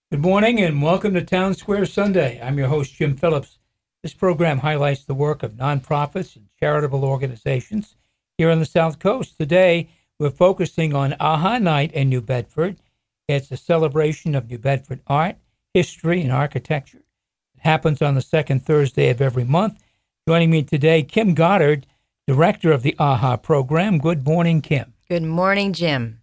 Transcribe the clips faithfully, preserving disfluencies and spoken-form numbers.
Good morning and welcome to Town Square Sunday. I'm your host, Jim Phillips. This program highlights the work of nonprofits and charitable organizations here on the South Coast. Today, we're focusing on AHA Night in New Bedford. It's a celebration of New Bedford art, history, and architecture. It happens on the second Thursday of every month. Joining me today, Kim Goddard, director of the AHA program. Good morning, Kim. Good morning, Jim.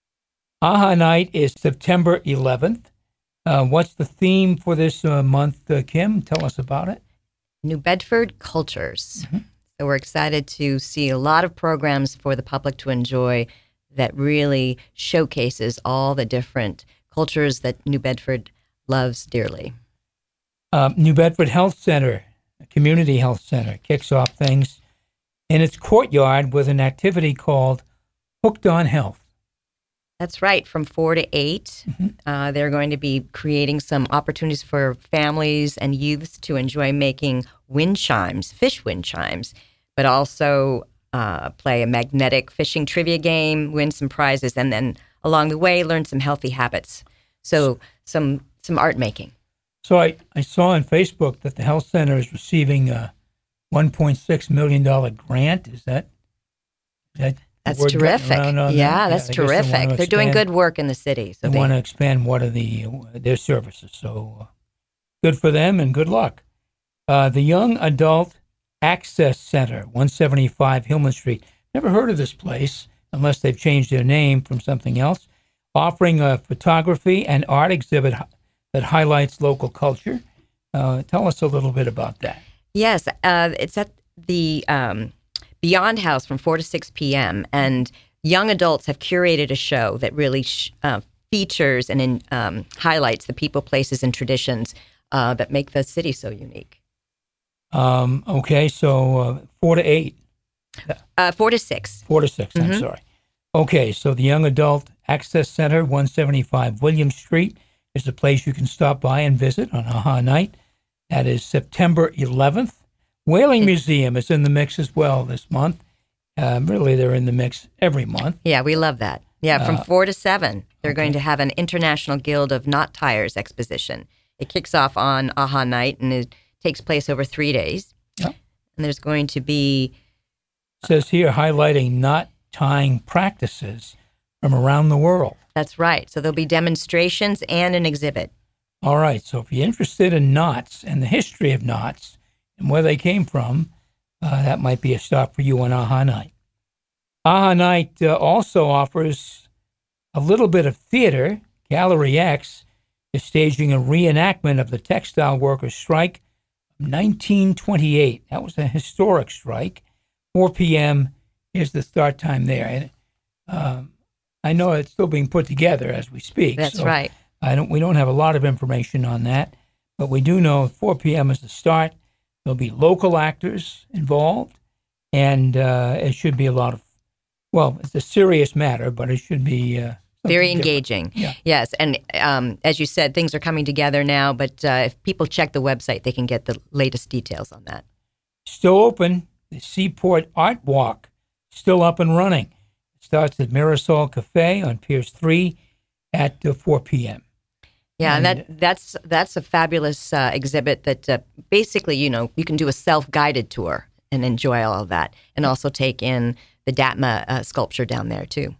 AHA Night is September eleventh. Uh, what's the theme for this uh, month, uh, Kim? Tell us about it. New Bedford Cultures. Mm-hmm. So we're excited to see a lot of programs for the public to enjoy that really showcases all the different cultures that New Bedford loves dearly. Uh, New Bedford Health Center, a community health center, kicks off things in its courtyard with an activity called Hooked on Health. That's right. From four to eight, Mm-hmm. uh, they're going to be creating some opportunities for families and youths to enjoy making wind chimes, fish wind chimes, but also uh, play a magnetic fishing trivia game, win some prizes, and then along the way, learn some healthy habits. So some some art making. So I, I saw on Facebook that the health center is receiving a one point six million dollars grant. Is that, is that That's word terrific. gotten around on Yeah, that? that's I guess they want terrific. to They're doing expand- good work in the city. So They, they, want to expand what are the their services. So uh, good for them and good luck. Uh, the Young Adult Access Center, one seventy-five Hillman Street. Never heard of this place unless they've changed their name from something else. Offering a photography and art exhibit hi- that highlights local culture. Uh, tell us a little bit about that. Yes, uh, it's at the um, Beyond House from four to six p.m. And young adults have curated a show that really sh- uh, features and in, um, highlights the people, places, and traditions uh, that make the city so unique. Um, okay, so uh, four to eight. Uh, four to six. Four to six, I'm Mhm. sorry. Okay, so the Young Adult Access Center, one seventy-five William Street, is a place you can stop by and visit on AHA Night. That is September eleventh. Whaling Museum is in the mix as well this month. Um, really, they're in the mix every month. Yeah, we love that. Yeah, from Uh, four to seven, they're okay. going to have an International Guild of Knot Tires exposition. It kicks off on AHA Night and it takes place over three days. Yep. And there's going to be It says here highlighting knot tying practices from around the world. That's right. So there'll be demonstrations and an exhibit. All right, so if you're interested in knots and the history of knots and where they came from, uh, that might be a stop for you on AHA Night. AHA Night uh, also offers a little bit of theater. Gallery X is staging a reenactment of the textile workers' strike of nineteen twenty-eight. That was a historic strike. four p.m. is the start time there. And um, I know it's still being put together as we speak. That's so right. I don't. We don't have a lot of information on that, but we do know four p.m. is the start. There'll be local actors involved, and uh, it should be a lot of. Well, it's a serious matter, but it should be uh, Very something different. engaging. Yeah. Yes. And um, as you said, things are coming together now, but uh, if people check the website, they can get the latest details on that. Still open. The Seaport Art Walk still up and running. It starts at Mirasol Cafe on Piers three at uh, four p.m. Yeah, and, And- that that's that's a fabulous uh, exhibit that uh, basically, you know, you can do a self-guided tour and enjoy all of that, and also take in the Datma uh, sculpture down there too.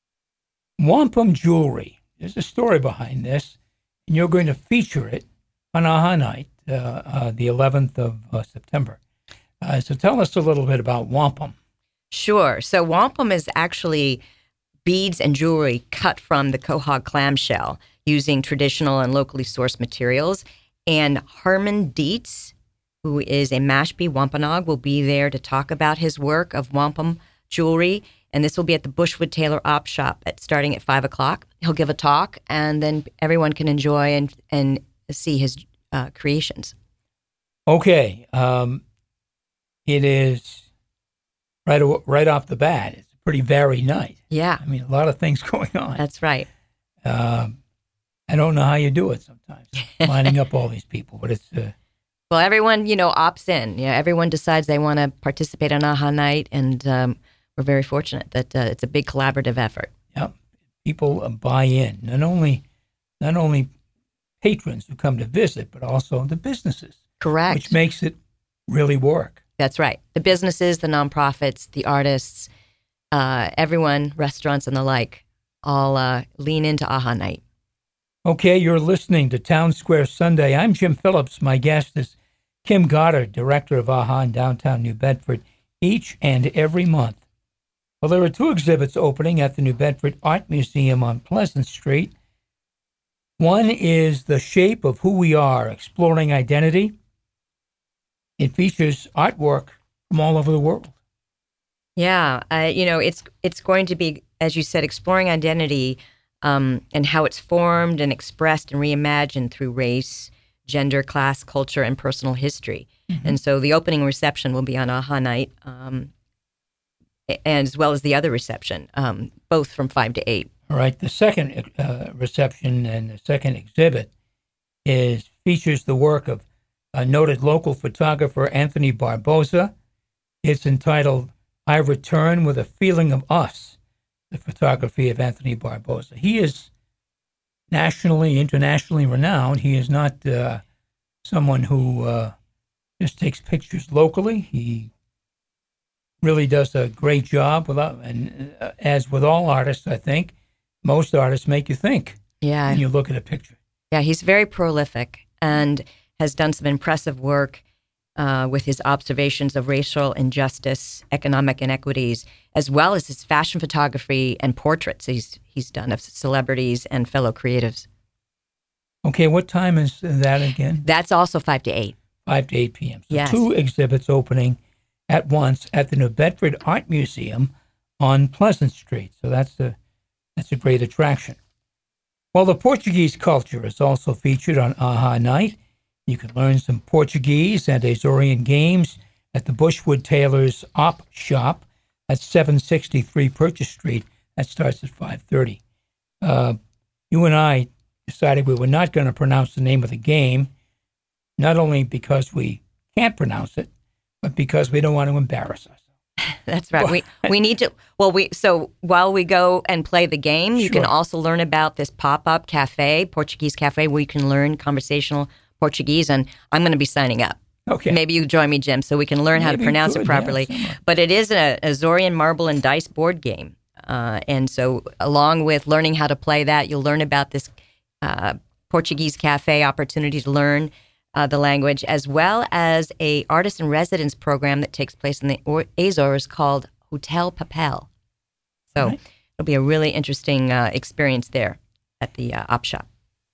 Wampum Jewelry. There's a story behind this, and you're going to feature it on AHA Night, uh, uh, the eleventh of uh, September. Uh, so tell us a little bit about wampum. Sure. So wampum is actually beads and jewelry cut from the quahog clamshell using traditional and locally sourced materials. And Harmon Dietz, who is a Mashpee Wampanoag, will be there to talk about his work of wampum jewelry. And this will be at the Bushwood Taylor Op Shop at starting at five o'clock. He'll give a talk, and then everyone can enjoy and, and see his uh, creations. Okay. Um, it is right, aw- right off the bat. It's a pretty varied night. Yeah, I mean, a lot of things going on. that's right. Um, I don't know how you do it sometimes, lining up all these people, but it's uh, Well, everyone, you know, opts in. Yeah, everyone decides they want to participate on AHA Night, and um, we're very fortunate that uh, it's a big collaborative effort. yeah, people uh, buy in. Not only, not only patrons who come to visit, but also the businesses. Correct. Which makes it really work. That's right. The businesses, the nonprofits, the artists, uh, everyone, restaurants and the like, all uh, lean into AHA Night. Okay, you're listening to Town Square Sunday. I'm Jim Phillips. My guest is Kim Goddard, director of AHA in downtown New Bedford, each and every month. Well, there are two exhibits opening at the New Bedford Art Museum on Pleasant Street. One is The Shape of Who We Are, Exploring Identity. It features artwork from all over the world. Yeah, uh, you know, it's it's going to be, as you said, exploring identity um, and how it's formed and expressed and reimagined through race, gender, class, culture, and personal history. Mm-hmm. And so the opening reception will be on AHA Night, um, and as well as the other reception, um, both from five to eight. All right. The second uh, reception and the second exhibit is features the work of a noted local photographer, Anthony Barboza. It's entitled, I Return with a Feeling of Us, the photography of Anthony Barboza. He is nationally, internationally renowned. He is not uh, someone who uh, just takes pictures locally. He really does a great job. Without, and uh, as with all artists, I think, most artists make you think yeah. when you look at a picture. Yeah, he's very prolific and has done some impressive work uh, with his observations of racial injustice, economic inequities, as well as his fashion photography and portraits he's he's done of celebrities and fellow creatives. Okay, what time is that again? That's also five to eight. five to eight p.m. So yes. Two exhibits opening at once at the New Bedford Art Museum on Pleasant Street. So that's a, that's a great attraction. Well, the Portuguese culture is also featured on AHA Night. You can learn some Portuguese and Azorean games at the Bushwood Tailors Op Shop at seven sixty-three Purchase Street. That starts at five thirty. Uh, you and I decided we were not going to pronounce the name of the game, not only because we can't pronounce it, but because we don't want to embarrass us. That's right. we we need to. Well, we so while we go and play the game, you Sure. can also learn about this pop-up cafe, Portuguese cafe, where you can learn conversational Portuguese, and I'm going to be signing up. Okay. Maybe you join me, Jim, so we can learn how to Maybe pronounce good, it properly. yeah, but it is a Azorean marble and dice board game, uh, and so along with learning how to play that, you'll learn about this uh, Portuguese cafe opportunity to learn Uh, the language, as well as a artist in residence program that takes place in the or- Azores called Hotel Papel. So right. It'll be a really interesting uh, experience there at the uh, Op Shop.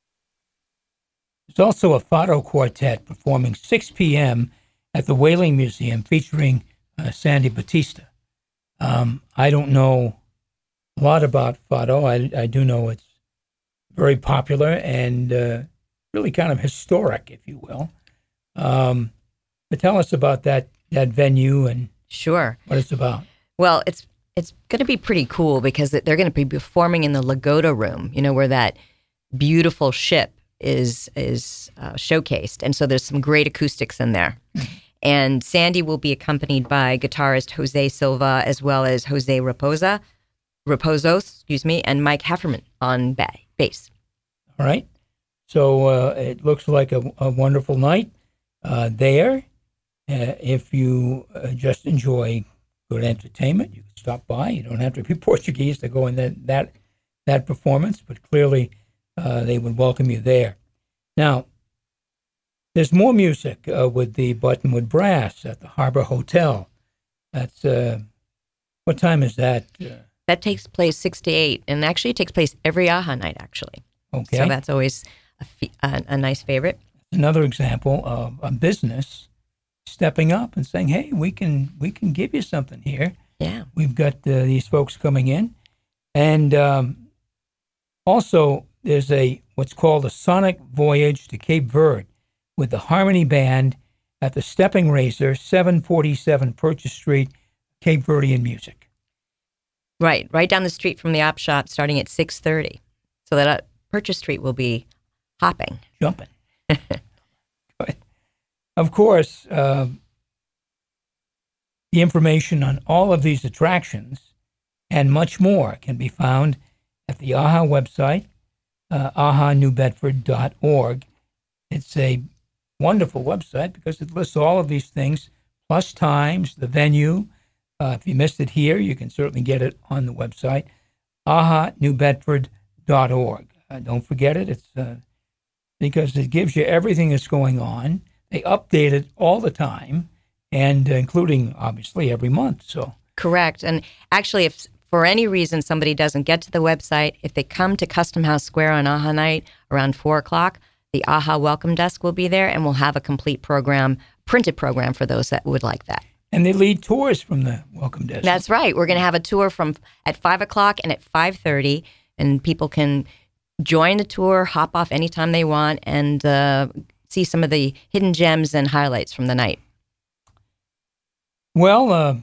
There's also a Fado Quartet performing six p.m. at the Whaling Museum featuring uh, Sandy Batista. Um, I don't know a lot about Fado. I, I do know it's very popular and uh, really kind of historic, if you will. Um, but tell us about that that venue and Sure. what it's about. Well, it's it's going to be pretty cool because they're going to be performing in the Lagoda Room, you know, where that beautiful ship is is uh, showcased. And so there's some great acoustics in there. And Sandy will be accompanied by guitarist Jose Silva, as well as Jose Raposa, Raposo, excuse me, and Mike Hefferman on ba- bass. All right. So uh, it looks like a, a wonderful night uh, there. Uh, if you uh, just enjoy good entertainment, you can stop by. You don't have to be Portuguese to go in that that, that performance, but clearly uh, they would welcome you there. Now, there's more music uh, with the Buttonwood Brass at the Harbor Hotel. That's uh, what time is that? Uh, That takes place six to eight, and actually it takes place every AHA night, actually. okay. So that's always a, fe- a, a nice favorite. Another example of a business stepping up and saying, "Hey, we can we can give you something here. Yeah. We've got uh, these folks coming in," and um, also there's a what's called a Sonic Voyage to Cape Verde with the Harmony Band at the Stepping Razor, seven forty-seven Purchase Street, Cape Verdean music. Right, right down the street from the Op Shop, starting at six thirty. So that uh, Purchase Street will be hopping. Jumping. But, of course, uh, the information on all of these attractions and much more can be found at the AHA website, uh, aha new bedford dot org. It's a wonderful website because it lists all of these things, plus times, the venue. Uh, if you missed it here, you can certainly get it on the website, aha new bedford dot org. Uh, don't forget it. It's uh, because it gives you everything that's going on. They update it all the time, and uh, including, obviously, every month. So correct. And actually, if for any reason somebody doesn't get to the website, if they come to Custom House Square on AHA night around four o'clock, the AHA Welcome Desk will be there, and we'll have a complete program, printed program for those that would like that. And they lead tours from the Welcome Desk. That's right. We're going to have a tour from at five o'clock and at five thirty, and people can join the tour, hop off anytime they want, and uh, see some of the hidden gems and highlights from the night. Well, uh,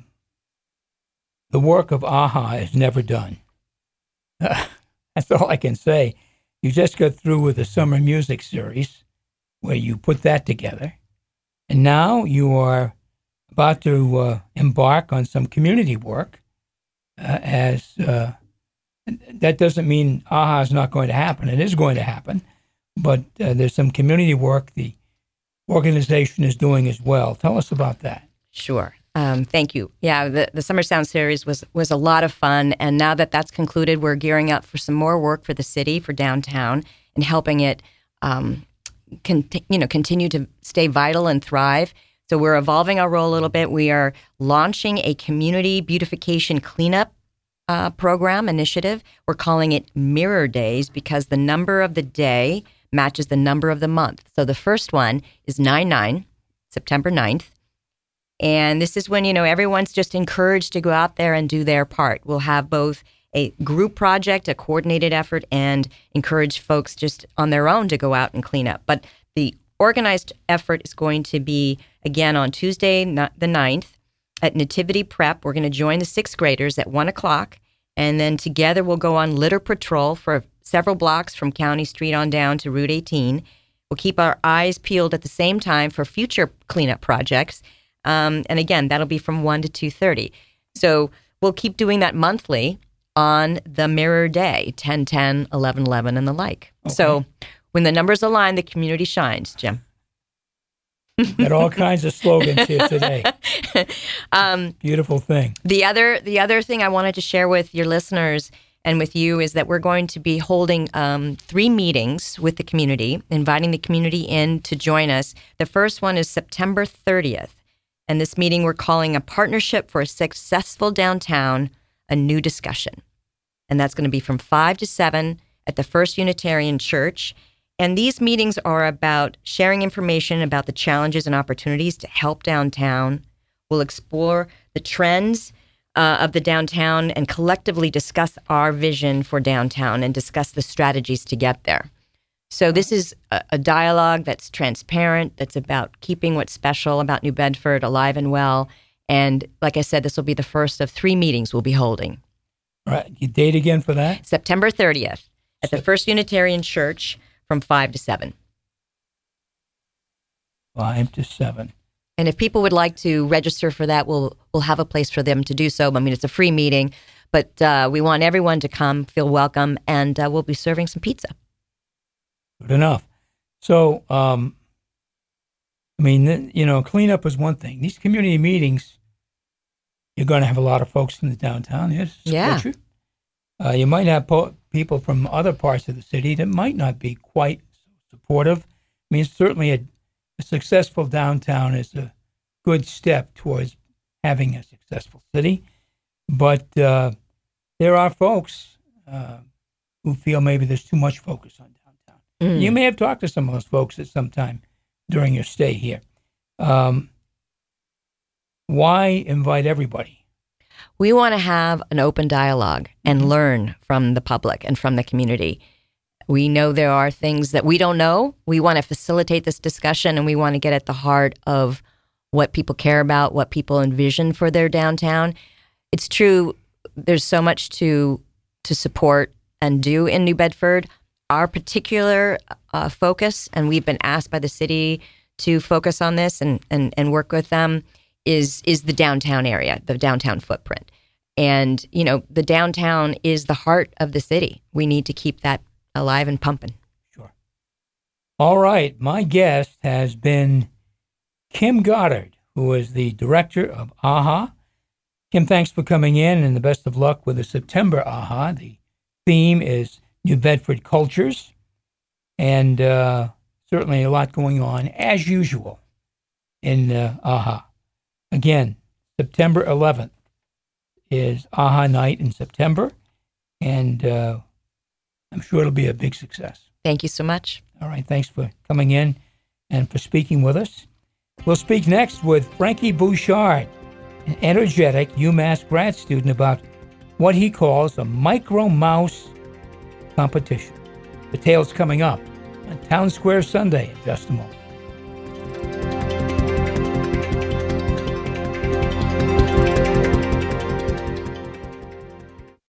the work of AHA is never done. Uh, that's all I can say. You just got through with the summer music series where you put that together. And now you are about to uh, embark on some community work. Uh, as uh, that doesn't mean AHA is not going to happen. It is going to happen. But uh, there's some community work the organization is doing as well. Tell us about that. Sure. Um, thank you. Yeah, the, the Summer Sound Series was was a lot of fun, and now that that's concluded, we're gearing up for some more work for the city, for downtown, and helping it, um, con- you know, continue to stay vital and thrive. So we're evolving our role a little bit. We are launching a community beautification cleanup uh, program initiative. We're calling it Mirror Days because the number of the day matches the number of the month. So the first one is nine nine, September ninth. And this is when, you know, everyone's just encouraged to go out there and do their part. We'll have both a group project, a coordinated effort, and encourage folks just on their own to go out and clean up. But the organized effort is going to be, again, on Tuesday, the ninth, at Nativity Prep. We're going to join the sixth graders at one o'clock. And then together we'll go on litter patrol for several blocks from County Street on down to Route eighteen. We'll keep our eyes peeled at the same time for future cleanup projects. Um, and again, that'll be from one to two thirty. So we'll keep doing that monthly on the Mirror Day, ten ten, eleven eleven, and the like. Okay. So when the numbers align, the community shines, Jim. Got all kinds of slogans here today. um, Beautiful thing. The other, the other thing I wanted to share with your listeners and with you is that we're going to be holding um, three meetings with the community, inviting the community in to join us. The first one is September thirtieth. And this meeting we're calling a Partnership for a Successful Downtown, a New Discussion. And that's going to be from five to seven at the First Unitarian Church. And these meetings are about sharing information about the challenges and opportunities to help downtown. We'll explore the trends uh, of the downtown and collectively discuss our vision for downtown and discuss the strategies to get there. So this is a, a dialogue that's transparent, that's about keeping what's special about New Bedford alive and well. And like I said, this will be the first of three meetings we'll be holding. All right. You date again for that? September thirtieth at the First Unitarian Church from five to seven. five to seven. And if people would like to register for that, we'll we'll have a place for them to do so. I mean, it's a free meeting, but uh, we want everyone to come, feel welcome, and uh, we'll be serving some pizza. Good enough. So, um, I mean, you know, cleanup is one thing. These community meetings, you're going to have a lot of folks in the downtown. Yes, yeah. You. Uh, you might have po- people from other parts of the city that might not be quite supportive. I mean, certainly a, a successful downtown is a good step towards having a successful city. But uh, there are folks uh, who feel maybe there's too much focus on downtown. Mm. You may have talked to some of those folks at some time during your stay here. Um, why invite everybody? We want to have an open dialogue and mm-hmm. learn from the public and from the community. We know there are things that we don't know. We want to facilitate this discussion, and we want to get at the heart of what people care about, what people envision for their downtown. It's true, there's so much to to support and do in New Bedford. Our particular uh, focus, and we've been asked by the city to focus on this and, and, and work with them, is is the downtown area, the downtown footprint. And, you know, the downtown is the heart of the city. We need to keep that alive and pumping. Sure. All right. My guest has been Kim Goddard, who is the director of A H A. Kim, thanks for coming in, and the best of luck with the September A H A. The theme is New Bedford Cultures, and uh, certainly a lot going on, as usual, in uh, A H A. Again, September eleventh is A H A night in September, and uh, I'm sure it'll be a big success. Thank you so much. All right, thanks for coming in and for speaking with us. We'll speak next with Frankie Bouchard, an energetic UMass grad student, about what he calls a micro mouse competition. The tale's coming up on Town Square Sunday in just a moment.